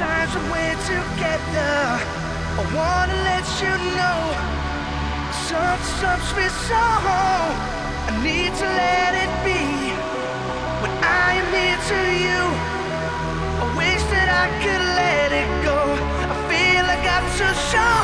times when we're together, I wanna let you know some sweet song. I need to let it be. When I am near to you, I wish that I could let it go. I feel I got to show